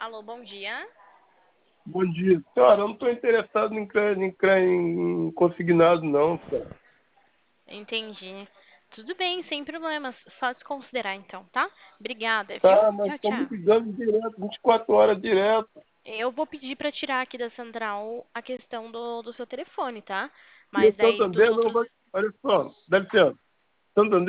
Alô, bom dia. Bom dia. Cara, eu não estou interessado em consignado, não, cara. Entendi. Tudo bem, sem problemas. Só desconsiderar então, tá? Obrigada, viu? Tá, mas Tchau, estamos tchau. ligando direto, 24 horas direto. Eu vou pedir para tirar aqui da central a questão do seu telefone, tá? E o Mas daí dos Santander não outros. vai. Olha só, dá licença. Santander